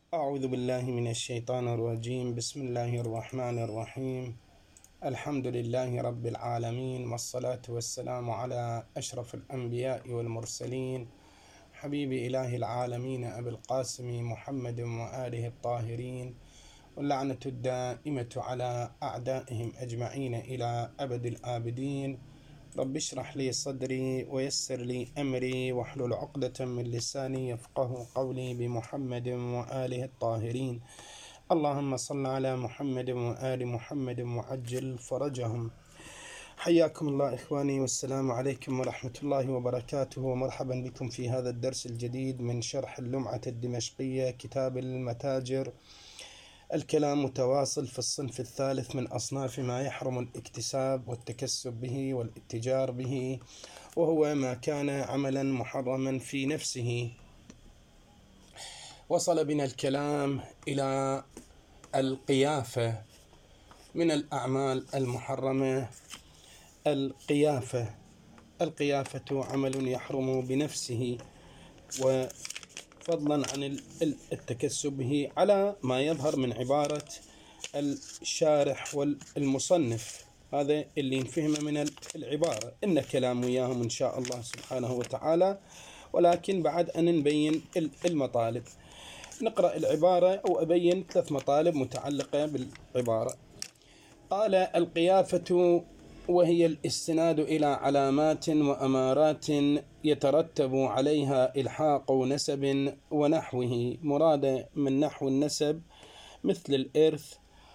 أعوذ بالله من الشيطان الرجيم. بسم الله الرحمن الرحيم. الحمد لله رب العالمين، والصلاة والسلام على أشرف الأنبياء والمرسلين، حبيب إله العالمين أبي القاسم محمد وآله الطاهرين، واللعنة الدائمة على أعدائهم أجمعين إلى أبد الآبدين. رب اشرح لي صدري ويسر لي أمري واحلل عقدة من لساني يفقه قولي، بمحمد وآله الطاهرين. اللهم صل على محمد وآل محمد وعجل فرجهم. حياكم الله إخواني، والسلام عليكم ورحمة الله وبركاته، ومرحبا بكم في هذا الدرس الجديد من شرح اللمعة الدمشقية، كتاب المتاجر. الكلام متواصل في الصنف الثالث من أصناف ما يحرم الاكتساب والتكسب به والاتجار به، وهو ما كان عملا محرما في نفسه. وصل بنا الكلام إلى القيافة من الأعمال المحرمة. القيافة عمل يحرم بنفسه، وفضلا عن التكسب به، على ما يظهر من عبارة الشارح والمصنف. هذا اللي نفهم من العبارة، إن كلام وياهم إن شاء الله سبحانه وتعالى، ولكن بعد أن نبين المطالب نقرأ العبارة أو أبين 3 مطالب متعلقة بالعبارة. قال: القيافة وهي الاستناد إلى علامات وأمارات يترتب عليها إلحاق نسب ونحوه. مراد من نحو النسب مثل الإرث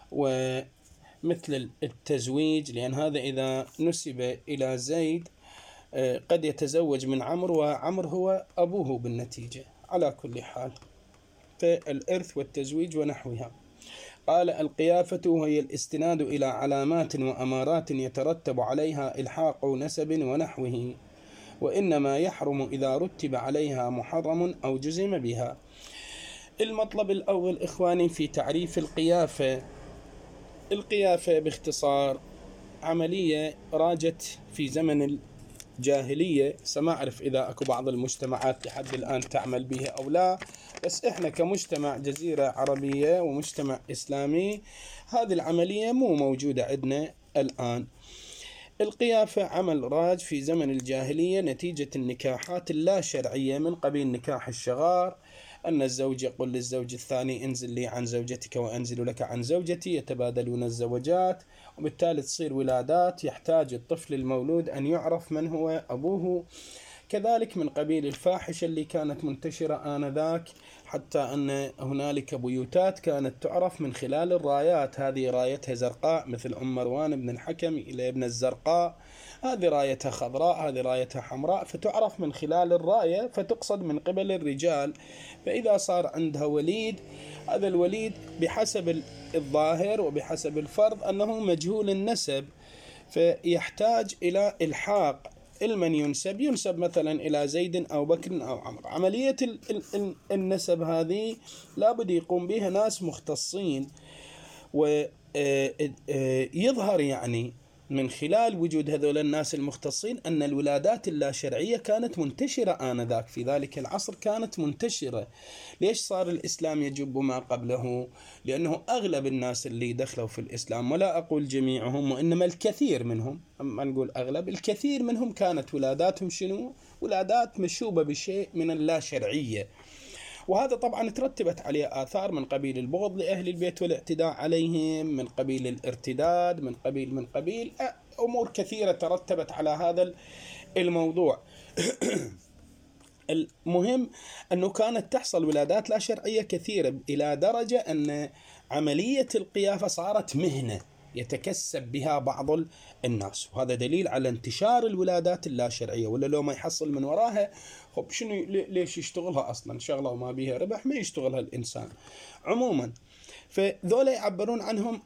ومثل التزويج، لأن هذا إذا نسب إلى زيد قد يتزوج من عمرو، وعمرو هو أبوه بالنتيجة. على كل حال، فالإرث والتزويج ونحوها. قال: القيافة وهي الاستناد إلى علامات وأمارات يترتب عليها إلحاق نسب ونحوه، وإنما يحرم إذا رتب عليها محرم أو جزم بها. المطلب الأول إخواني في تعريف القيافة. القيافة باختصار عملية راجت في زمن الجاهلية. سما أعرف إذا أكو بعض المجتمعات لحد الآن تعمل بها أو لا، بس إحنا كمجتمع جزيرة عربية ومجتمع إسلامي هذه العملية مو موجودة عندنا الآن. القيافة عمل راج في زمن الجاهلية نتيجة النكاحات اللا شرعية من قبيل نكاح الشغار، أن الزوج يقول للزوج الثاني: انزل لي عن زوجتك وأنزل لك عن زوجتي، يتبادلون الزوجات، وبالتالي تصير ولادات يحتاج الطفل المولود أن يعرف من هو أبوه. كذلك من قبيل الفاحشة اللي كانت منتشرة آنذاك، حتى أن هنالك بيوتات كانت تعرف من خلال الرايات. هذه رايتها زرقاء مثل أم مروان بن الحكم إلى ابن الزرقاء، هذه رايتها خضراء، هذه رايتها حمراء، فتعرف من خلال الراية، فتقصد من قبل الرجال. فإذا صار عندها وليد، هذا الوليد بحسب الظاهر وبحسب الفرض أنه مجهول النسب، فيحتاج إلى إلحاق المن ينسب مثلا إلى زيد أو بكر أو عمرو. عملية النسب هذه لابد يقوم بها ناس مختصين، ويظهر يعني من خلال وجود هذول الناس المختصين أن الولادات اللا شرعية كانت منتشرة آنذاك، في ذلك العصر كانت منتشرة. ليش صار الإسلام يجب ما قبله؟ لأنه أغلب الناس اللي دخلوا في الإسلام، ولا أقول جميعهم وإنما الكثير منهم، أما نقول أغلب، الكثير منهم كانت ولاداتهم شنو؟ ولادات مشوبة بشيء من اللا شرعية. وهذا طبعا ترتبت عليه آثار من قبيل البغض لأهل البيت والاعتداء عليهم، من قبيل الارتداد، من قبيل أمور كثيرة ترتبت على هذا الموضوع. المهم أنه كانت تحصل ولادات لا شرعية كثيرة، إلى درجة أن عملية القيافة صارت مهنة يتكسب بها بعض الناس، وهذا دليل على انتشار الولادات اللا شرعية. ولا لو ما يحصل من وراها، خب شنو ليش يشتغلها أصلا؟ شغلة وما بيها ربح ما يشتغلها الإنسان عموما. فذولا يعبرون عنهم،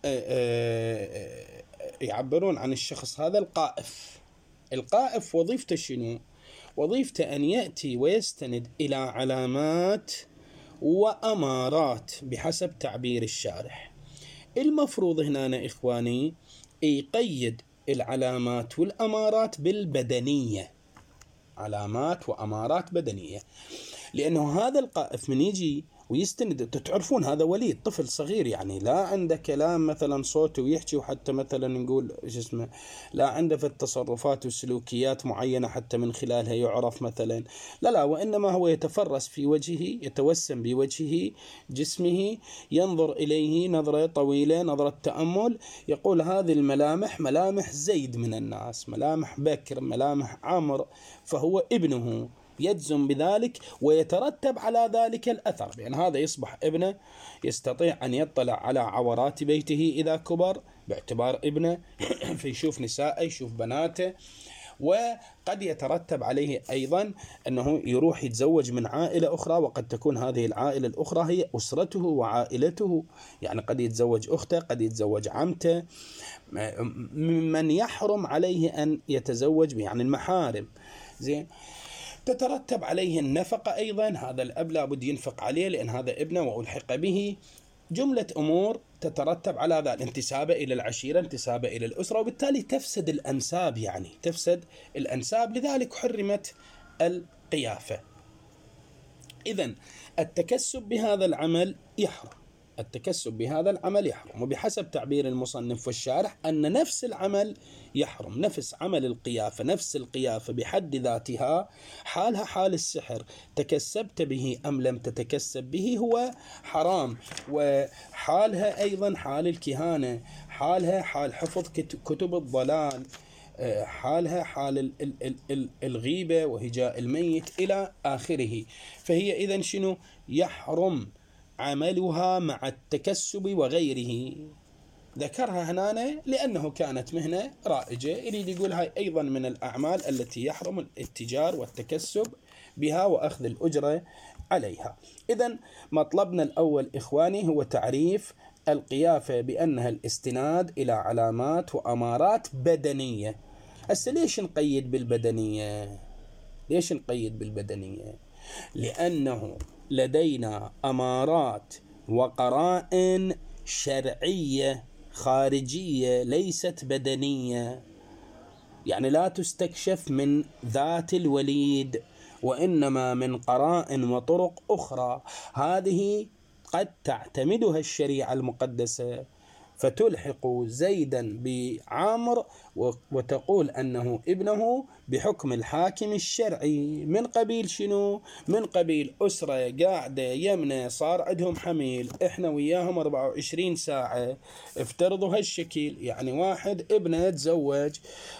يعبرون عن الشخص هذا القائف. القائف وظيفته شنو؟ وظيفته أن يأتي ويستند إلى علامات وأمارات بحسب تعبير الشارح. المفروض هنا إخواني يقيد العلامات والأمارات بالبدنية، علامات وأمارات بدنية، لأنه هذا القائف من يجي ويستند. تعرفون هذا وليد طفل صغير، يعني لا عنده كلام مثلا صوته ويحكي، وحتى مثلا نقول اسمه لا عنده في التصرفات والسلوكيات معينة حتى من خلالها يعرف مثلا، لا، وإنما هو يتفرس في وجهه، يتوسم بوجهه، جسمه، ينظر إليه نظرة طويلة، نظرة تأمل، يقول هذه الملامح ملامح زيد من الناس، ملامح بكر، ملامح عمرو، فهو ابنه، يجزم بذلك ويترتب على ذلك الأثر، بأن هذا يصبح ابنه، يستطيع أن يطلع على عورات بيته إذا كبر باعتبار ابنه فيشوف نساءه، يشوف بناته، وقد يترتب عليه أيضا أنه يروح يتزوج من عائلة أخرى، وقد تكون هذه العائلة الأخرى هي أسرته وعائلته، يعني قد يتزوج أخته، قد يتزوج عمته، من يحرم عليه أن يتزوج، يعني المحارم. زين، تترتب عليه النفقة أيضا، هذا الأب لابد ينفق عليه لأن هذا ابنه وألحق به، جملة أمور تترتب على ذلك، انتسابه إلى العشيرة، انتسابه إلى الأسرة، وبالتالي تفسد الأنساب، يعني تفسد الأنساب، لذلك حرمت القيافة. إذن التكسب بهذا العمل يحرم، التكسب بهذا العمل يحرم، وبحسب تعبير المصنف والشارح أن نفس العمل يحرم، نفس عمل القيافة، نفس القيافة بحد ذاتها حالها حال السحر، تكسبت به أم لم تتكسب به هو حرام، وحالها أيضا حال الكهانة، حالها حال حفظ كتب الضلال، حالها حال الغيبة وهجاء الميت إلى آخره. فهي إذن شنو؟ يحرم عملها مع التكسب وغيره. ذكرها هنا لأنه كانت مهنة رائجة، يريد يقول هاي أيضا من الأعمال التي يحرم الاتجار والتكسب بها وأخذ الأجرة عليها. إذن مطلبنا الأول إخواني هو تعريف القيافة بأنها الاستناد إلى علامات وأمارات بدنية. هسه ليش نقيد بالبدنية؟ ليش نقيد بالبدنية؟ لأنه لدينا أمارات وقرائن شرعية خارجية ليست بدنية، يعني لا تستكشف من ذات الوليد، وإنما من قرائن وطرق أخرى، هذه قد تعتمدها الشريعة المقدسة، فتلحق زيدا بعامر وتقول أنه ابنه بحكم الحاكم الشرعي، من قبيل شنو؟ من قبيل أسرة قاعدة يمنى صار عندهم حميل، إحنا وياهم 24 ساعة، افترضوا هالشكل، يعني واحد ابنه تزوج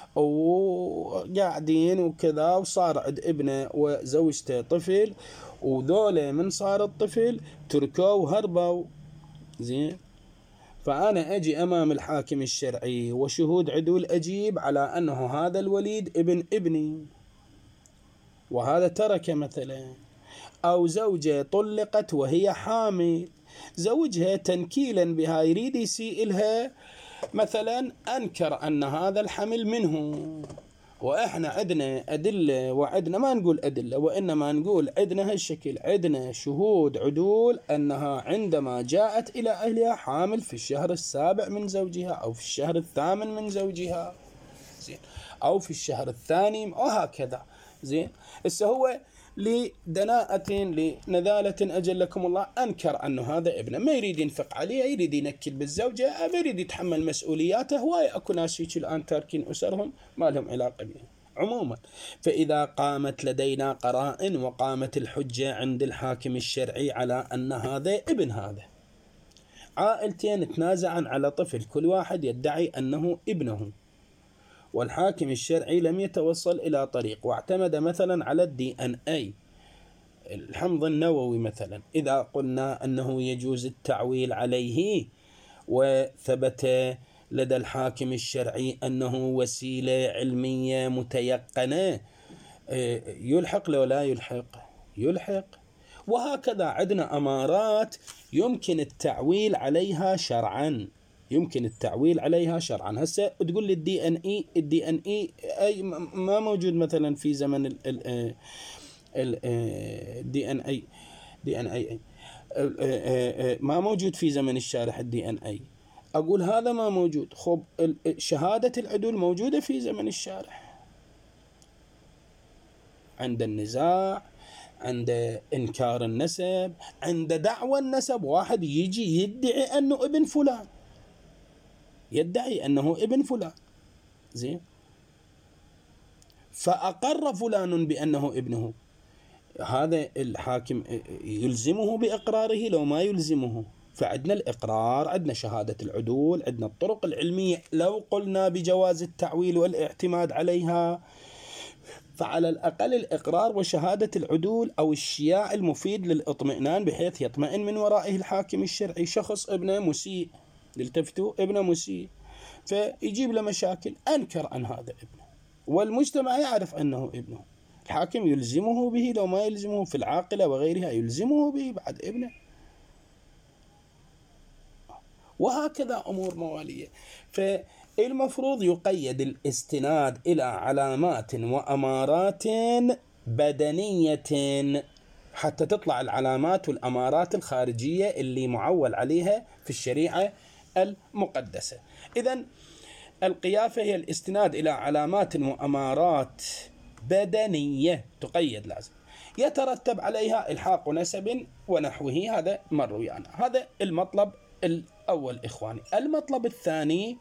وقاعدين وكذا، وصار عند ابنه وزوجته طفل، وذولا من صار الطفل تركوا وهربوا. زين، فأنا أجي أمام الحاكم الشرعي وشهود عدول أجيب على أنه هذا الوليد ابن ابني، وهذا ترك مثلا، أو زوجة طلقت وهي حامل، زوجها تنكيلا بها يريد يسيء لها مثلا، أنكر أن هذا الحمل منه، وإحنا عندنا أدلة، وعندنا ما نقول أدلة وإنما نقول عندنا هالشكل، عندنا شهود عدول أنها عندما جاءت إلى أهلها حامل في الشهر 7 من زوجها، أو في الشهر 8 من زوجها، زين، أو في الشهر 2 وهكذا. زين، هسه هو لدناءة لنذالة أجلكم الله أنكر أنه هذا ابنه، ما يريد ينفق عليه، يريد ينكد بالزوجة، ما يريد يتحمل مسؤولياته. هواي أكو ناس هيك الآن تاركين أسرهم ما لهم علاقة بهم عموما. فإذا قامت لدينا قرائن وقامت الحجة عند الحاكم الشرعي على أن هذا ابن هذا، عائلتين تنازعا على طفل، كل واحد يدعي أنه ابنه، والحاكم الشرعي لم يتوصل إلى طريق، واعتمد مثلا على DNA، الحمض النووي مثلا، إذا قلنا أنه يجوز التعويل عليه وثبت لدى الحاكم الشرعي أنه وسيلة علمية متيقنة، يلحق لو لا يلحق؟ يلحق. وهكذا عندنا أمارات يمكن التعويل عليها شرعا، يمكن التعويل عليها شرعا. هسه تقول لي الدي ان اي اي ما موجود مثلا في زمن الدي ان اي، ما موجود في زمن الشارح الدي ان اي، اقول هذا ما موجود. خب شهادة العدول موجودة في زمن الشارح، عند النزاع عند إنكار النسب، عند دعوى النسب. واحد يجي يدعي أنه ابن فلان، يدعي أنه ابن فلان، زين، فأقر فلان بأنه ابنه، هذا الحاكم يلزمه بإقراره لو ما يلزمه؟ فعندنا الإقرار، عندنا شهادة العدول، عندنا الطرق العلمية. لو قلنا بجواز التعويل والاعتماد عليها، فعلى الأقل الإقرار وشهادة العدول أو الشياع المفيد للإطمئنان، بحيث يطمئن من ورائه الحاكم الشرعي. شخص ابنه مسيء، التفتوا، ابنه مسيء، فيجيب له مشاكل، أنكر عن هذا ابنه والمجتمع يعرف أنه ابنه، الحاكم يلزمه به لو ما يلزمه في العاقلة وغيرها، يلزمه به بعد ابنه، وهكذا أمور موالية. فالمفروض يقيد الاستناد إلى علامات وأمارات بدنية حتى تطلع العلامات والأمارات الخارجية اللي معول عليها في الشريعة المقدسة. إذن القيافة هي الاستناد إلى علامات وأمارات بدنية تقيد، لازم يترتب عليها إلحاق نسب ونحوه. هذا مر ويانا. هذا المطلب الأول إخواني. المطلب الثاني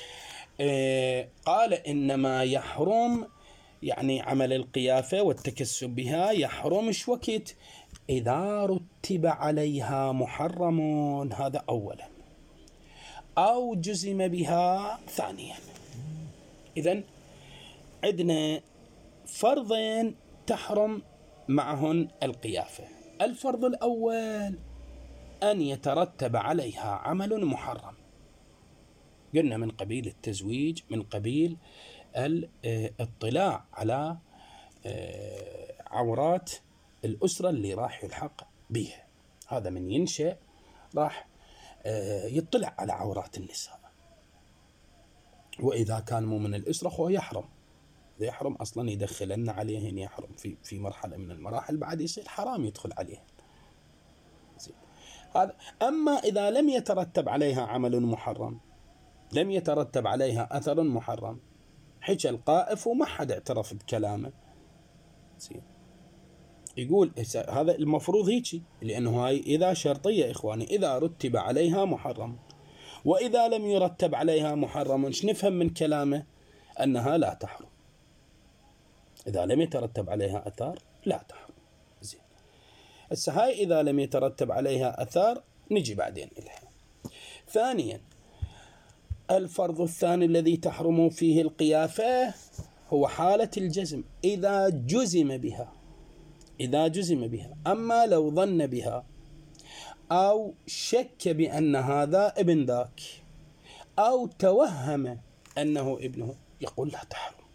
قال إنما يحرم يعني عمل القيافة والتكسب بها، يحرم إيش وقت؟ إذا رتب عليها محرم، هذا أولا، أو جزم بها ثانيا. إذن عندنا فرضين تحرم معهن القيافة. الفرض الأول أن يترتب عليها عمل محرم، قلنا من قبيل التزويج، من قبيل الاطلاع على عورات الأسرة اللي راح يلحق بها. هذا من ينشأ راح يطلع على عورات النساء، وإذا كان مو من الأسرة هو يحرم، يحرم أصلا يدخلن عليهن، يحرم في مرحلة من المراحل، بعد يصير حرام يدخل عليهن. هذا. أما إذا لم يترتب عليها عمل محرم، لم يترتب عليها أثر محرم، حكى القائف وما حد اعترف بكلامه، يقول هذا المفروض هيك، لأنه هاي إذا شرطية إخواني، إذا رتب عليها محرم. وإذا لم يرتب عليها محرم، ايش نفهم من كلامه؟ أنها لا تحرم. إذا لم يترتب عليها أثار لا تحرم. زين، هسه هاي إذا لم يترتب عليها أثار نجي بعدين إليها. ثانيا، الفرض الثاني الذي تحرم فيه القيافة هو حالة الجزم، إذا جزم بها، إذا جزم بها. أما لو ظن بها أو شك بأن هذا ابن ذاك أو توهم أنه ابنه، يقول لا تحرم،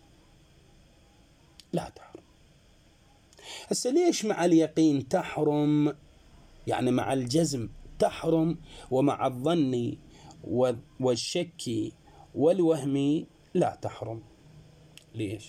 لا تحرم. هسه ليش مع اليقين تحرم؟ يعني مع الجزم تحرم، ومع الظن والشك والوهم لا تحرم. ليش؟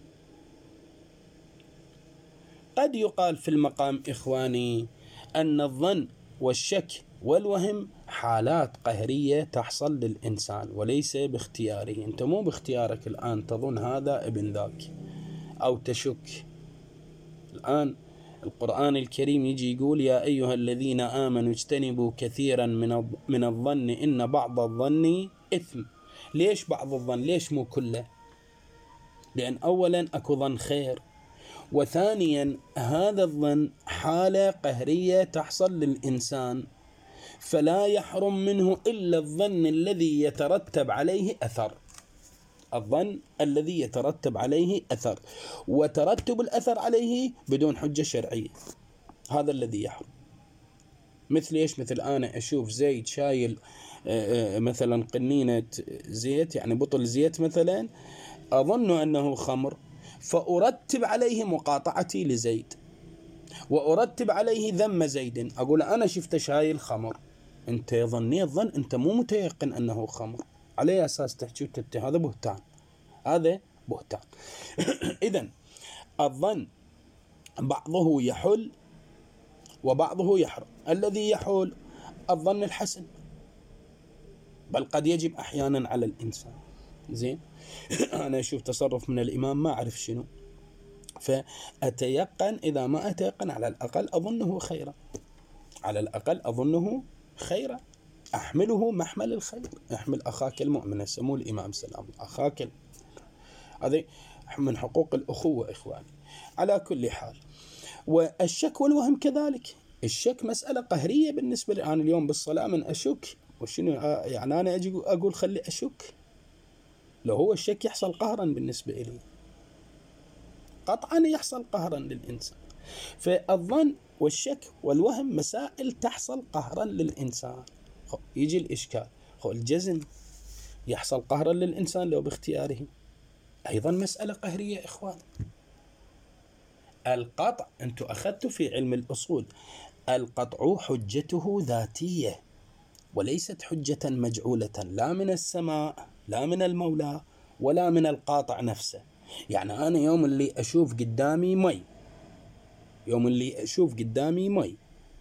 قد يقال في المقام إخواني أن الظن والشك والوهم حالات قهرية تحصل للإنسان وليس باختياره. أنت مو باختيارك الآن تظن هذا ابن ذاك أو تشك. الآن القرآن الكريم يجي يقول يا أيها الذين آمنوا اجتنبوا كثيرا من الظن إن بعض الظن إثم. ليش بعض الظن؟ ليش مو كله؟ لأن أولا أكو ظن خير، وثانيا هذا الظن حالة قهرية تحصل للإنسان، فلا يحرم منه إلا الظن الذي يترتب عليه أثر، الظن الذي يترتب عليه أثر، وترتب الأثر عليه بدون حجة شرعية، هذا الذي يحرم. مثل إيش؟ مثل أنا أشوف زيت شايل مثلا قنينة زيت، يعني بطل زيت مثلا، أظن أنه خمر، فأرتب عليه مقاطعتي لزيد، وأرتب عليه ذم زيد، أقول أنا شفت شايل خمر، أنت ظنيت ظن، أنت مو متيقن أنه خمر، على أساس تحكي هذا بهتان، هذا بهتان. إذن الظن بعضه يحل وبعضه يحرم. الذي يحل الظن الحسن، بل قد يجب أحيانا على الإنسان. زين، أنا أشوف تصرف من الإمام ما أعرف شنو، فأتيقن، إذا ما أتيقن على الأقل أظنه خيرا، على الأقل أظنه خيرا، أحمله محمل الخير. احمل أخاك المؤمن، سمو الإمام سلام أخاك، هذه من حقوق الأخوة إخواني. على كل حال، والشك والوهم كذلك. الشك مسألة قهرية بالنسبة لي. أنا اليوم بالصلاة من أشك، وشنو يعني أنا أجي أقول خلي أشك؟ لو هو الشك يحصل قهرا بالنسبة لي، قطعا يحصل قهرا للإنسان. فالظن والشك والوهم مسائل تحصل قهرا للإنسان. يجي الإشكال، الجزم يحصل قهرا للإنسان لو باختياره، أيضا مسألة قهرية إخوان. القطع، أنتم أخذتوا في علم الأصول، القطع حجته ذاتية وليست حجة مجعولة، لا من السماء لا من المولى ولا من القاطع نفسه. يعني أنا يوم اللي أشوف قدامي مي، يوم اللي أشوف قدامي مي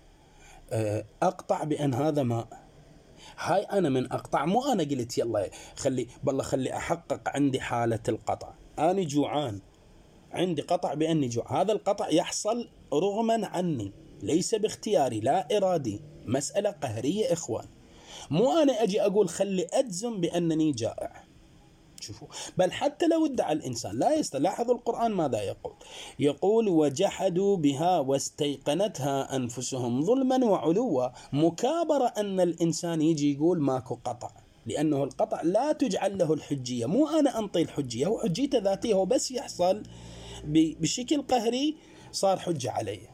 أقطع بأن هذا ماء. هاي أنا من أقطع، مو أنا قلت يلا خلي أحقق عندي حالة القطع. أنا جوعان، عندي قطع بأني جوع، هذا القطع يحصل رغما عني، ليس باختياري لا إرادي، مسألة قهرية إخوان. مو أنا أجي أقول خلي أجزم بأنني جائع. شوفوا، بل حتى لو ادعى الإنسان لا يستلاحظ القرآن ماذا يقول؟ يقول وجحدوا بها واستيقنتها أنفسهم ظلما وعلوا. مكابرة أن الإنسان يجي يقول ماكو قطع، لأنه القطع لا تجعل له الحجية. مو أنا أنطي الحجية، هو حجيته ذاتية، هو بس يحصل بشكل قهري صار حجة عليه.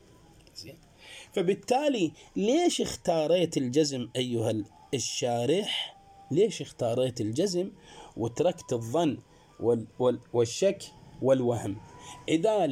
فبالتالي ليش اختاريت الجزم أيها الشارح؟ ليش اختاريت الجزم وتركت الظن والشك والوهم؟ إذا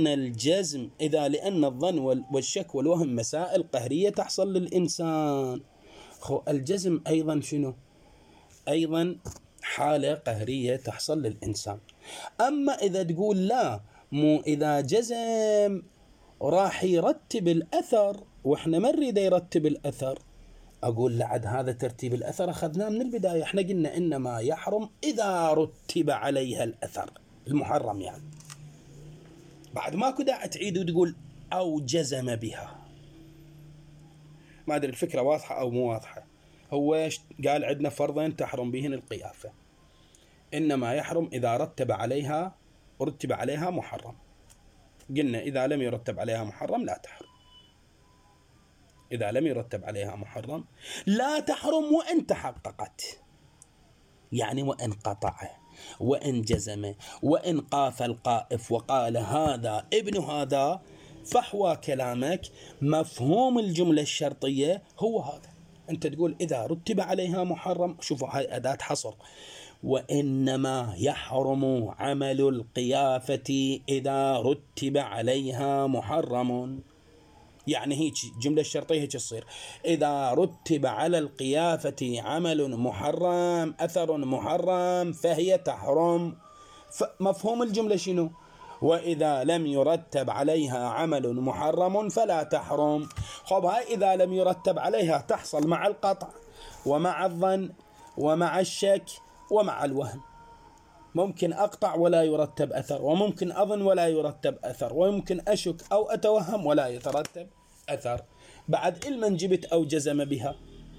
لأن الظن والشك والوهم مسائل قهرية تحصل للإنسان، الجزم أيضا شنو؟ أيضا حالة قهرية تحصل للإنسان. أما إذا تقول لا، مو إذا جزم راح يرتب الأثر وإحنا ما نريد يرتب الأثر، أقول لعد هذا ترتيب الأثر أخذناه من البداية. إحنا قلنا إنما يحرم إذا رتب عليها الأثر، المحرم يعني. بعد ماكو داعي تعيد وتقول أو جزم بها. ما أدري الفكرة واضحة أو مو واضحة. هو قال عندنا فرضين تحرم بهن القيافة، إنما يحرم إذا رتب عليها محرم. قلنا إذا لم يرتب عليها محرم لا تحرم. إذا لم يرتب عليها محرم لا تحرم وإن تحققت، يعني وإن قطع وإن جزم وإن قاف القائف وقال هذا ابن هذا، فحوى كلامك مفهوم الجملة الشرطية هو هذا. أنت تقول إذا رتب عليها محرم، شوفوا هاي أداة حصر، وإنما يحرم عمل القيافة إذا رتب عليها محرم. يعني هيك جملة الشرطية هيك تصير، إذا رتب على القيافة عمل محرم أثر محرم فهي تحرم. مفهوم الجملة شنو؟ وإذا لم يرتب عليها عمل محرم فلا تحرم. خب هاي إذا لم يرتب عليها تحصل مع القطع ومع الظن ومع الشك ومع الوهم. ممكن أقطع ولا يرتب أثر، وممكن أظن ولا يرتب أثر، وممكن أشك أو أتوهم ولا يترتب أثر. بعد علما جبت أو جزم بها.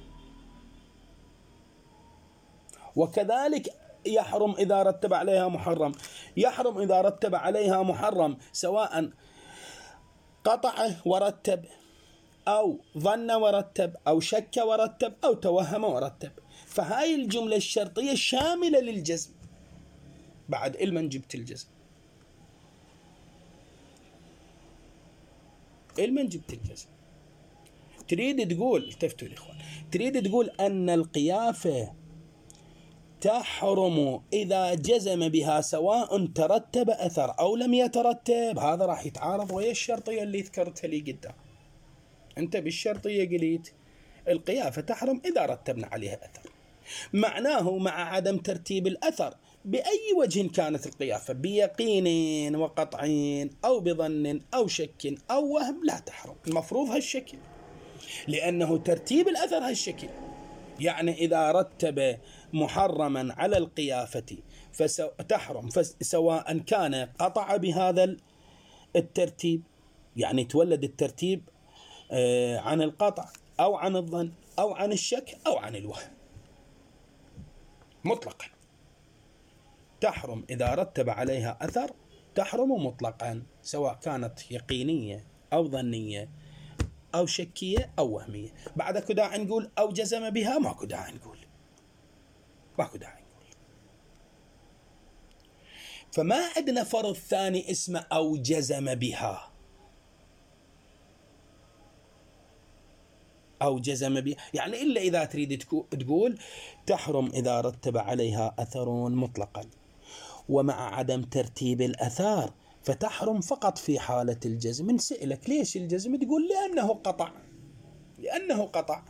وكذلك يحرم إذا رتب عليها محرم، يحرم إذا رتب عليها محرم سواء قطع ورتب أو ظن ورتب أو شك ورتب أو توهم ورتب. فهاي الجملة الشرطية شاملة للجزم. بعد علما جبت الجزم، علما جبت الجزم. تريد تقول، التفتوا الإخوان، تريد تقول أن القيافة تحرم إذا جزم بها سواء ترتب أثر أو لم يترتب. هذا راح يتعارض ويا الشرطية اللي ذكرتها لي قدام. أنت بالشرطية قلت القيافة تحرم إذا رتبنا عليها أثر، معناه مع عدم ترتيب الأثر بأي وجه كانت القيافة، بيقين وقطعين أو بظن أو شك أو وهم، لا تحرم. المفروض هالشكل، لأنه ترتيب الأثر هالشكل. يعني إذا رتب محرما على القيافة فتحرم سواء كان قطع بهذا الترتيب، يعني تولد الترتيب عن القطع أو عن الظن أو عن الشك أو عن الوهم مطلقا. تحرم إذا رتب عليها أثر، تحرم مطلقا سواء كانت يقينية أو ظنية أو شكية أو وهمية. بعد كدا نقول أو جزم بها، ماكو داعي نقول، ماكو داعي نقول. فما عندنا فرض ثاني اسمه أو جزم بها، أو جزم بها يعني إلا إذا تريد تقول تحرم إذا رتب عليها أثر مطلقا، ومع عدم ترتيب الأثار فتحرم فقط في حالة الجزم. نسألك ليش الجزم؟ تقول لأنه قطع، لأنه قطع،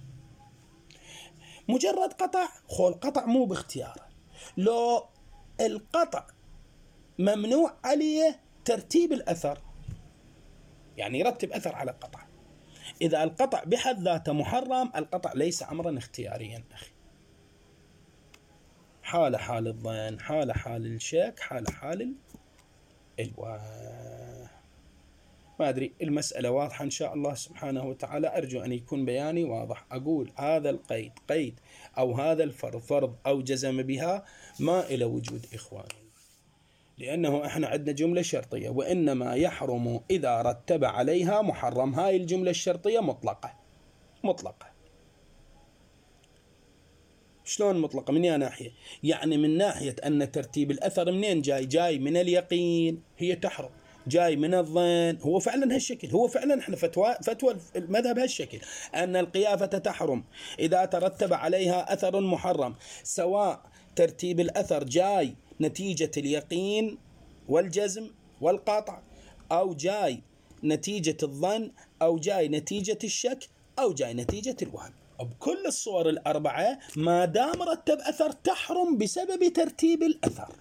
مجرد قطع. خول قطع مو باختياره، لو القطع ممنوع عليه ترتيب الأثر، يعني يرتب أثر على قطع. إذا القطع بحد ذاته محرم، القطع ليس أمرا اختياريا أخي، حال حال الظن، حال حال الشك، حال حال ما أدري المسألة واضحة إن شاء الله سبحانه وتعالى. أرجو أن يكون بياني واضح. أقول هذا القيد قيد أو هذا الفرض فرض أو جزم بها ما إلى وجود إخواني، لأنه إحنا عندنا جملة شرطية، وإنما يحرم إذا رتب عليها محرم. هاي الجملة الشرطية مطلقة، مطلقة. شلون مطلقة؟ من ناحية، يعني من ناحية أن ترتيب الأثر منين جاي؟ جاي من اليقين، هي تحرم. جاي من الظن، هو فعلا هالشكل، هو فعلا احنا فتوى المذهب هالشكل، أن القيافة تحرم إذا ترتب عليها أثر محرم، سواء ترتيب الأثر جاي نتيجة اليقين والجزم والقطع، أو جاي نتيجة الظن، أو جاي نتيجة الشك، أو جاي نتيجة الوهم. بكل الصور الأربعة ما دام رتب أثر تحرم بسبب ترتيب الأثر،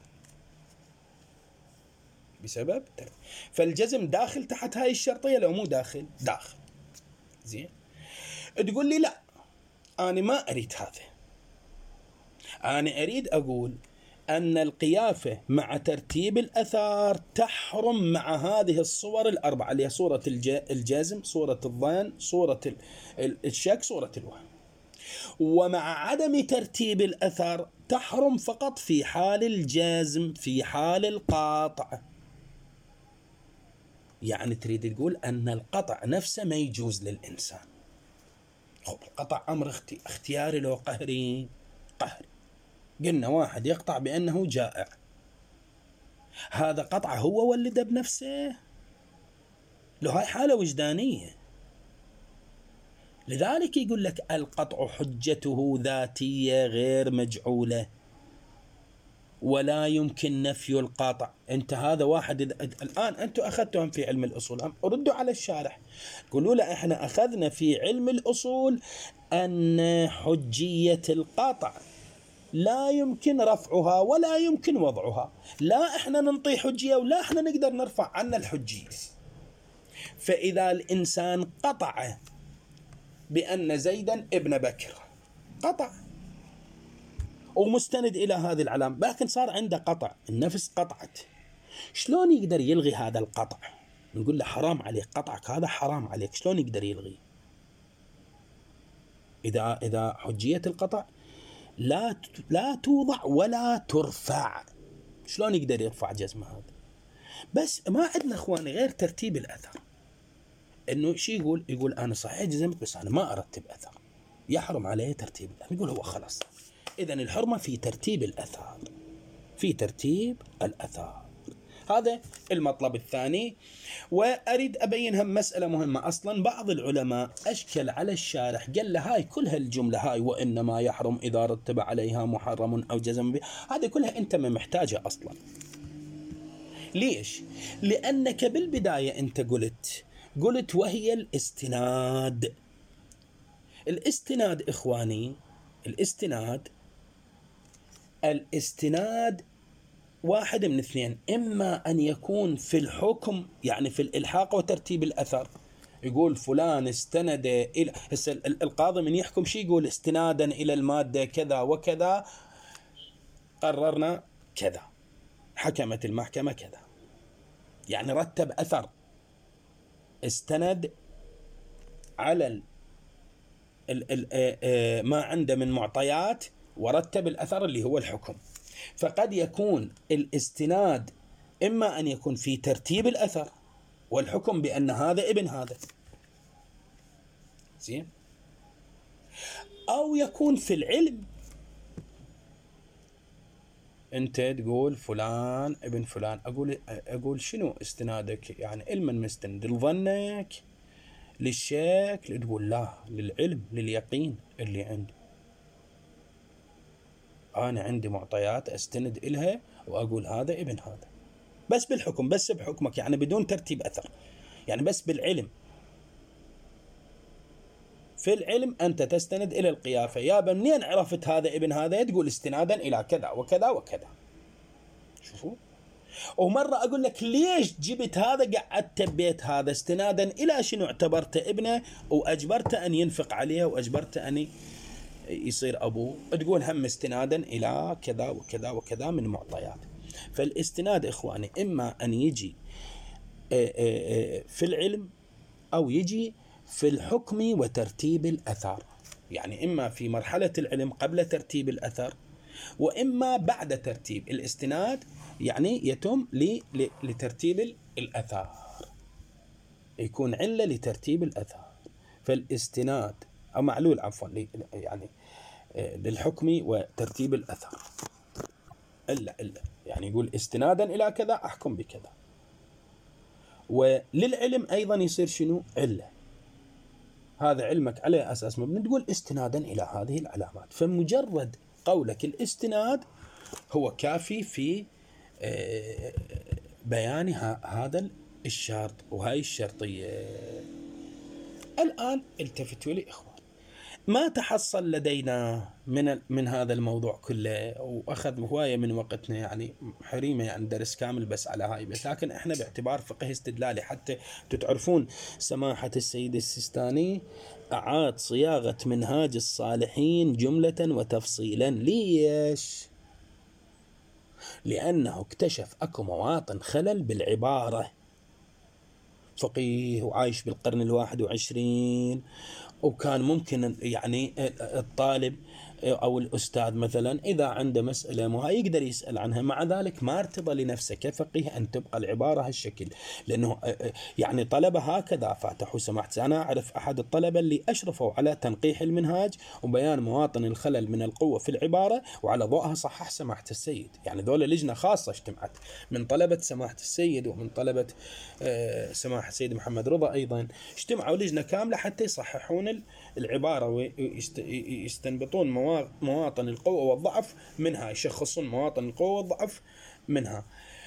بسبب ترتيب. فالجزم داخل تحت هاي الشرطية لو مو داخل؟ داخل. زين، تقول لي لا أنا ما أريد هذا، أنا أريد أقول أن القيافة مع ترتيب الأثار تحرم مع هذه الصور الأربعة، اللي هي صورة الجزم، صورة الظن، صورة الشك، صورة الوهم. ومع عدم ترتيب الأثر تحرم فقط في حال الجزم، في حال القطع. يعني تريد تقول أن القطع نفسه ما يجوز للإنسان. القطع أمر اختياري لو قهري؟ قهري. قلنا واحد يقطع بأنه جائع، هذا قطع هو ولده بنفسه، له هاي حالة وجدانية. لذلك يقول لك القطع حجته ذاتية غير مجعولة، ولا يمكن نفي القطع. انت هذا واحد الآن أنتم أخذتهم في علم الأصول، هم ردوا على الشارح قولوا له احنا أخذنا في علم الأصول أن حجية القطع لا يمكن رفعها ولا يمكن وضعها، لا احنا ننطي حجية ولا احنا نقدر نرفع عنا الحجية. فإذا الإنسان قطع بأن زيدا ابن بكر، قطع ومستند إلى هذه العلامة، لكن صار عنده قطع، النفس قطعت، شلون يقدر يلغي هذا القطع؟ نقول له حرام عليك قطعك هذا، حرام عليك. شلون يقدر يلغي؟ إذا حجية القطع لا توضع ولا ترفع، شلون يقدر يرفع جزمه هذا؟ بس ما عندنا اخواني غير ترتيب الاثر. انه شي يقول انا صحيح جزمت بس انا ما ارتب اثر، يحرم عليه ترتيب الاثر. يقول هو خلاص اذا الحرمه في ترتيب الاثار، في ترتيب الاثار. هذا المطلب الثاني. وأريد أبين هم مسألة مهمة. أصلا بعض العلماء أشكل على الشارح، قال له هاي كل هالجملة هاي وإنما يحرم إذا رتب عليها محرم أو جزم به، هذه كلها أنت ما محتاجة أصلا. ليش؟ لأنك بالبداية أنت قلت وهي الاستناد. الاستناد إخواني، الاستناد واحد من اثنين، إما أن يكون في الحكم، يعني في الإلحاق وترتيب الأثر، يقول فلان استند إلى، القاضي من يحكم شيء يقول استنادا إلى المادة كذا وكذا قررنا كذا، حكمت المحكمة كذا، يعني رتب أثر، استند على ما عنده من معطيات ورتب الأثر اللي هو الحكم. فقد يكون الاستناد إما أن يكون في ترتيب الأثر والحكم بأن هذا ابن هذا، زين، أو يكون في العلم، أنت تقول فلان ابن فلان، أقول شنو استنادك؟ يعني علما مستند لظنك، للشك، تقول لا، للعلم، لليقين اللي عندي. أنا عندي معطيات أستند إلها وأقول هذا ابن هذا، بس بالحكم، بس بحكمك، يعني بدون ترتيب أثر، يعني بس بالعلم. في العلم أنت تستند إلى القيافة، يابا منين عرفت هذا ابن هذا؟ تقول استنادا إلى كذا وكذا وكذا. شوفوا، ومرة أقول لك ليش جبت هذا قعدت ببيت هذا؟ استنادا إلى شنو؟ اعتبرته ابنه وأجبرته أن ينفق عليه وأجبرته أن يصير أبوه، تقول هم استنادا إلى كذا وكذا وكذا من معطيات. فالاستناد إخواني إما أن يجي في العلم أو يجي في الحكم وترتيب الأثر، يعني إما في مرحلة العلم قبل ترتيب الأثر، وإما بعد ترتيب. الاستناد يعني يتم لترتيب الأثر، يكون علة لترتيب الأثر. فالاستناد أو معلول عفوا يعني للحكم وترتيب الأثر إلا يعني يقول استنادا إلى كذا أحكم بكذا. وللعلم أيضا يصير شنو؟ علة، هذا علمك على أساس مبني، تقول استنادا إلى هذه العلامات. فمجرد قولك الاستناد هو كافي في بيان هذا الشرط وهاي الشرطية. الآن التفتوا لي إخوان، ما تحصل لدينا من هذا الموضوع كله، وأخذ هواية من وقتنا، يعني حريمة يعني درس كامل بس على هاي، بس لكن إحنا باعتبار فقه استدلالي حتى تعرفون سماحة السيد السيستاني أعاد صياغة منهاج الصالحين جملة وتفصيلا. ليش؟ لأنه اكتشف أكو مواطن خلل بالعبارة. فقيه وعايش بالقرن 21، وكان ممكن يعني الطالب أو الأستاذ مثلا إذا عنده مسألة ما يقدر يسأل عنها، مع ذلك ما ارتضى لنفسه كفقيه أن تبقى العبارة هالشكل، لأنه يعني طلبة هكذا فاتحوا. سمحت، أنا أعرف أحد الطلبة اللي أشرفوا على تنقيح المنهاج وبيان مواطن الخلل من القوة في العبارة، وعلى ضوءها صحح سماحة السيد. يعني ذولا لجنة خاصة اجتمعت من طلبة سماحة السيد ومن طلبة سماحة السيد محمد رضا، أيضا اجتمعوا لجنة كاملة حتى يصححون العبارة ويستنبطون مواطن القوة والضعف منها، يشخصون مواطن القوة والضعف منها.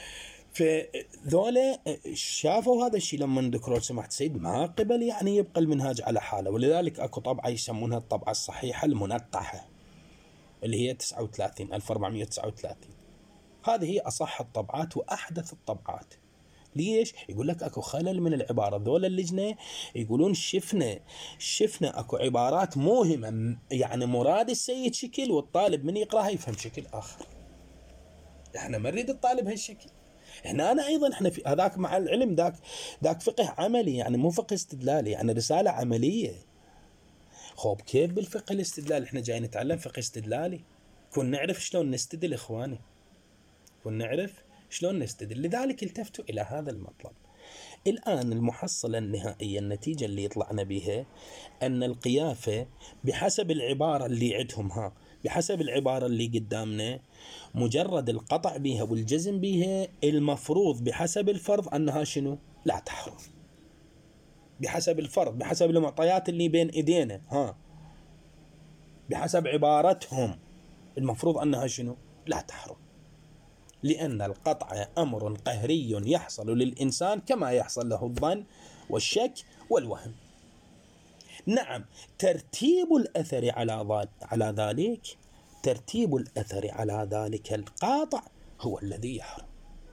فذولا شافوا هذا الشيء لما ذكروا سماحة السيد، ما قبل يعني يبقى المنهاج على حاله، ولذلك اكو طبعة يسمونها الطبعة الصحيحة المنقحة اللي هي 1439. هذه هي أصح الطبعات وأحدث الطبعات. ليش؟ يقول لك اكو خلل من العبارة. ذولا اللجنة يقولون شفنا اكو عبارات موهمة، يعني مراد السيد شكل والطالب من يقراها يفهم شكل آخر. احنا ما نريد الطالب هالشكل. أنا أيضا احنا في هذاك مع العلم ذاك فقه عملي، يعني مو فقه استدلالي، يعني رسالة عملية. خوب كيف بالفقه الاستدلالي احنا جاي نتعلم فقه استدلالي؟ كنا نعرف شلون نستدل إخواني، كنا نعرف شلون نستدل. لذلك التفتوا إلى هذا المطلب. الآن المحصلة النهائية، النتيجة اللي يطلعنا بها أن القيافة بحسب العبارة اللي عندهم بحسب العبارة اللي قدامنا، مجرد القطع بها والجزم بها المفروض بحسب الفرض أنها شنو؟ لا تحرم. بحسب الفرض، بحسب المعطيات اللي بين إيدينا، بحسب عبارتهم المفروض أنها شنو؟ لا تحرم. لأن القطع أمر قهري يحصل للإنسان كما يحصل له الظن والشك والوهم. نعم، ترتيب الأثر على ذلك، ترتيب الأثر على ذلك القاطع هو الذي يحرم،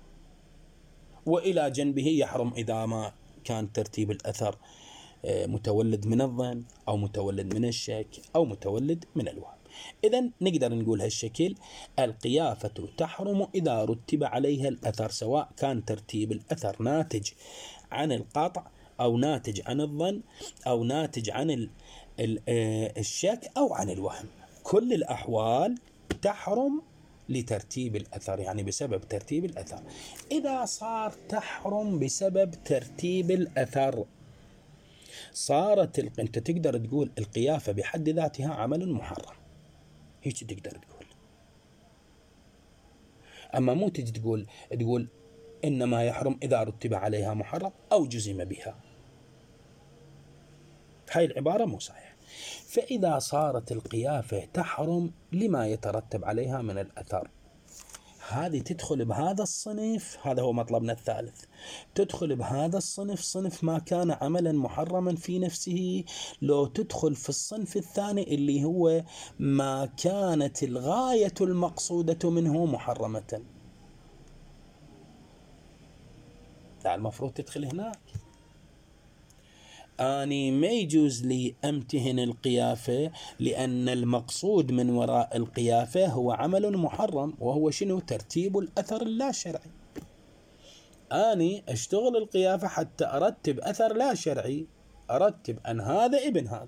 وإلى جنبه يحرم إذا ما كان ترتيب الأثر متولد من الظن أو متولد من الشك أو متولد من الوهم. إذن نقدر نقول هالشكل: القيافة تحرم إذا رتب عليها الأثر، سواء كان ترتيب الأثر ناتج عن القطع أو ناتج عن الظن أو ناتج عن الشك أو عن الوهم. كل الأحوال تحرم لترتيب الأثر، يعني بسبب ترتيب الأثر. إذا صار تحرم بسبب ترتيب الأثر، صارت أنت تقدر تقول القيافة بحد ذاتها عمل محرم، هيك تقدر تقول. أما مو تجي تقول إنما يحرم إذا رتب عليها محرم أو جزم بها، هاي العبارة مو صحيحة. فإذا صارت القيافة تحرم لما يترتب عليها من الأثر، هذه تدخل بهذا الصنف، هذا هو مطلبنا الثالث، تدخل بهذا الصنف، صنف ما كان عملا محرما في نفسه. لو تدخل في الصنف الثاني اللي هو ما كانت الغاية المقصودة منه محرمة، لا المفروض تدخل هناك. أني ما يجوز لي أمتهن القيافة لأن المقصود من وراء القيافة هو عمل محرم، وهو شنو؟ ترتيب الأثر اللا شرعي. أني أشتغل القيافة حتى أرتب أثر لا شرعي، أرتب أن هذا ابن هذا،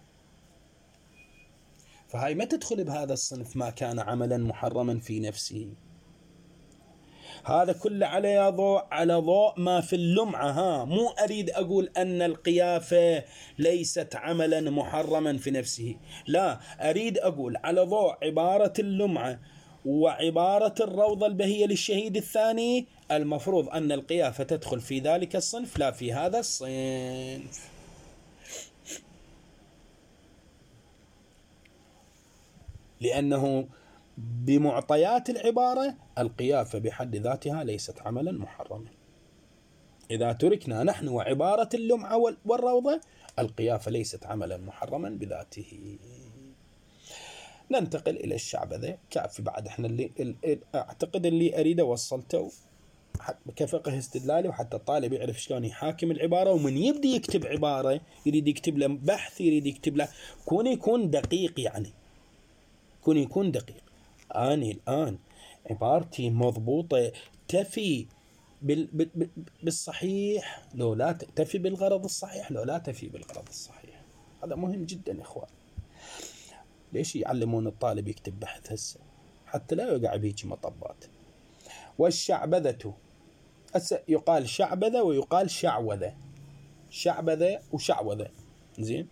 فهاي ما تدخل بهذا الصنف ما كان عملا محرما في نفسه. هذا كله على ضوء ما في اللمعة. مو أريد أقول أن القيافة ليست عملا محرما في نفسه، لا، أريد أقول على ضوء عبارة اللمعة وعبارة الروضة البهية للشهيد الثاني، المفروض أن القيافة تدخل في ذلك الصنف لا في هذا الصنف. لأنه بمعطيات العبارة القيافة بحد ذاتها ليست عملا محرما. إذا تركنا نحن وعبارة اللمعة والروضة، القيافة ليست عملا محرما بذاته. ننتقل إلى الشعبذة. كافي بعد احنا اللي أعتقد اللي أريده وصلته كفقه استدلالي، وحتى الطالب يعرف شلون يحاكم العبارة. ومن يبدي يكتب عبارة يريد يكتب له بحث، يريد يكتب له يكون دقيق، يعني يكون دقيق. أنا الآن عبارتي مضبوطة تفي بالصحيح لو لا تفي بالغرض الصحيح، لو لا تفي بالغرض الصحيح. هذا مهم جدا يا إخوان. ليش يعلمون الطالب يكتب بحث هسه؟ حتى لا يقع بيجي مطبات. والشعبذة يقال شعبذة ويقال شعوذة، شعبذة وشعوذة، زين.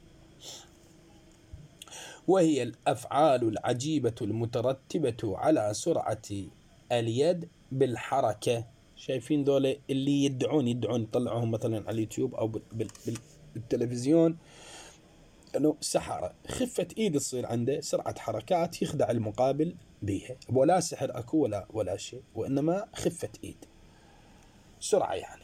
وهي الأفعال العجيبة المترتبة على سرعة اليد بالحركة. شايفين دول اللي يدعون يطلعوهم مثلا على اليوتيوب أو بالتلفزيون، أنه سحرة، خفة إيد تصير عنده، سرعة حركات يخدع المقابل بها، ولا سحر أكو ولا شيء، وإنما خفة إيد، سرعة يعني.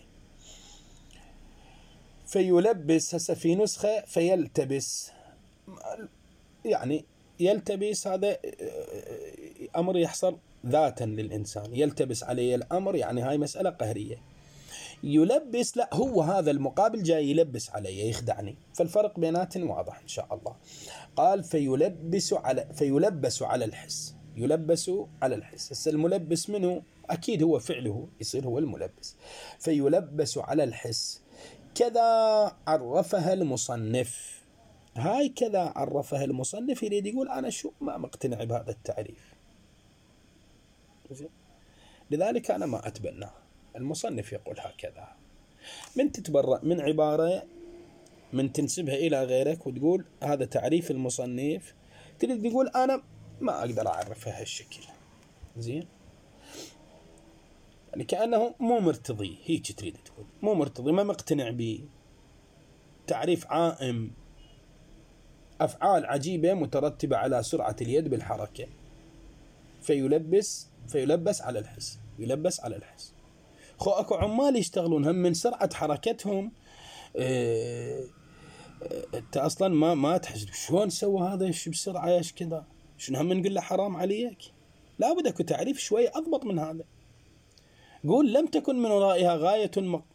فيلبس، هسه في نسخة فيلتبس، يعني يلتبس هذا أمر يحصل ذاتا للإنسان، يلتبس عليه الأمر، يعني هاي مسألة قهرية. يلبس، لا، هو هذا المقابل جاي يلبس علي، يخدعني. فالفرق بيناتهم واضح إن شاء الله. قال فيلبس على الحس، يلبس على الحس. هسه الملبس منه أكيد هو فعله يصير هو الملبس. فيلبس على الحس، كذا عرفها المصنف. هاي كذا عرفها المصنف، يريد يقول أنا ما مقتنع بهذا التعريف، لذلك أنا ما أتبناه. المصنف يقول هكذا. من تتبرأ من عبارة من تنسبها إلى غيرك وتقول هذا تعريف المصنف، تريد تقول أنا ما أقدر أعرفها هالشكل، زين، يعني كأنه مو مرتضي، هيك تريد تقول مو مرتضي، ما مقتنع به، تعريف عائم، أفعال عجيبة مترتبة على سرعة اليد بالحركة. فيلبس على الحس، يلبس على الحس. أكو عمال يشتغلون هم من سرعة حركتهم، أنت أصلا ما تحس شلون سوى هذا بسرعة ايش كذا، شنو هم نقول له حرام عليك؟ لا بد أكو تعريف شوي أضبط من هذا. قول لم تكن من ورائها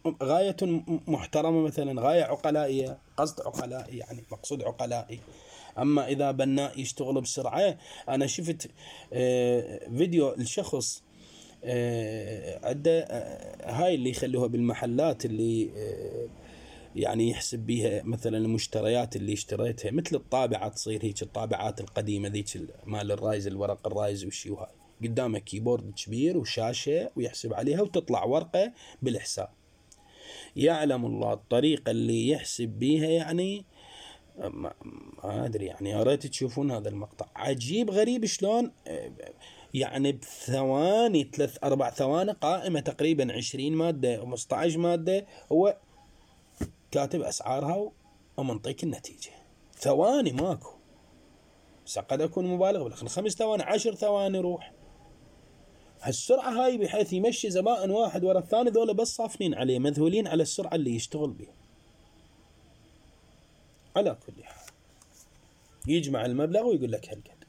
غاية محترمة، مثلا غاية عقلائية، قصد عقلائي، يعني مقصود عقلائي، أما إذا بناء يشتغل بسرعة، أنا شفت فيديو الشخص عنده هاي اللي يخلوها بالمحلات، اللي يعني يحسب بيها مثلا المشتريات اللي اشتريتها، مثل الطابعة، تصير هيك الطابعات القديمة ذيك مال الرايز، الورق الرايز وشي، وهاي قدامه كيبورد كبير وشاشة ويحسب عليها وتطلع ورقة بالحساب. يعلم الله الطريقة اللي يحسب بيها، يعني ما أدري، يعني يا ريت تشوفون هذا المقطع، عجيب غريب شلون يعني بثواني 3-4 ثواني قائمة تقريبا 20 مادة 15 مادة، هو كاتب أسعارها ومنطيك النتيجة ثواني ماكو. قد أكون مبالغ، ولكن 5 ثواني 10 ثواني روح. هالسرعة هاي بحيث يمشي زبائن واحد ورا الثاني، ذولا بس صافنين عليه، مذهولين على السرعة اللي يشتغل بها. على كل حال يجمع المبلغ ويقول لك هالقد.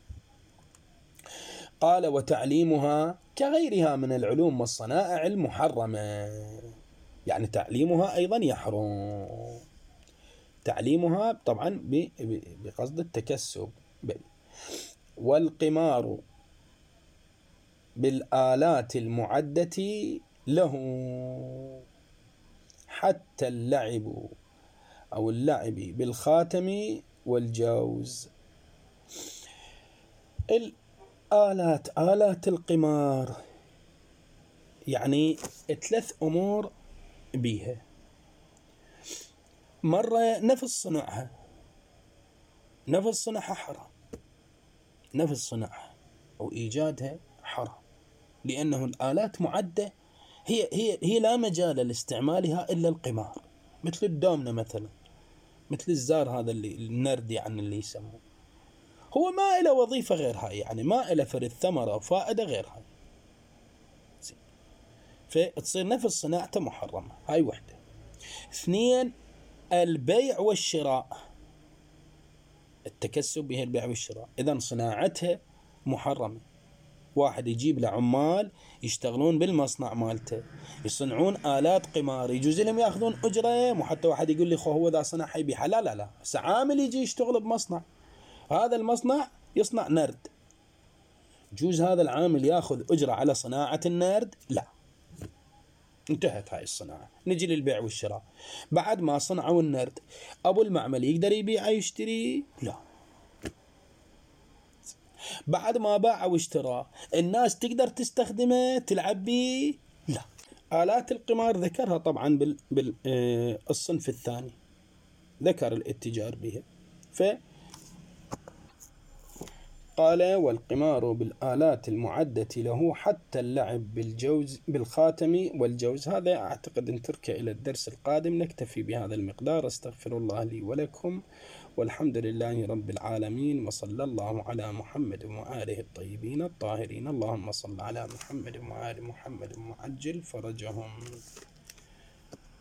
قال وتعليمها كغيرها من العلوم والصنائع المحرمة، يعني تعليمها أيضا يحرم. تعليمها طبعا بقصد التكسب. والقمار بالآلات المعدة له، حتى اللعب أو اللعب بالخاتم والجوز. آلات القمار يعني 3 أمور بيها. مرة نفس صنعها حرام، نفس صنعها أو إيجادها حرام، لأنه الآلات معدة، هي لا مجال لاستعمالها إلا القمار، مثل الدومنة مثلا، مثل الزار هذا اللي النرد يعني اللي يسموه، هو ما إله وظيفة غير هاي، يعني ما إله فرد ثمرة وفائدة غير هاي، فتصير نفس صناعته محرمة. هاي وحدة. 2 البيع والشراء، التكسب به البيع والشراء، إذن صناعتها محرمة. واحد يجيب له عمال يشتغلون بالمصنع مالته، يصنعون آلات قمار، يجوز لهم ياخذون أجرة، مو حتى واحد يقول لي خو هو ذا صنع حيبيعها، لا لا لا، عامل يجي يشتغل بمصنع، هذا المصنع يصنع نرد، جوز هذا العامل ياخذ أجرة على صناعة النرد؟ لا، انتهت هاي الصناعة. نجي للبيع والشراء، بعد ما صنعوا النرد أبو المعمل يقدر يبيع يشتري؟ لا. بعد ما باع واشترى الناس تقدر تستخدمه تلعب به؟ لا. آلات القمار ذكرها طبعا بالصنف الثاني، ذكر الاتجار بها. قال والقمار بالآلات المعدة له، حتى اللعب بالجوز بالخاتم والجوز. هذا أعتقد نتركه إلى الدرس القادم، نكتفي بهذا المقدار. استغفر الله لي ولكم، والحمد لله رب العالمين، وصلى الله على محمد وآله الطيبين الطاهرين. اللهم صل على محمد وآل محمد وعجل فرجهم.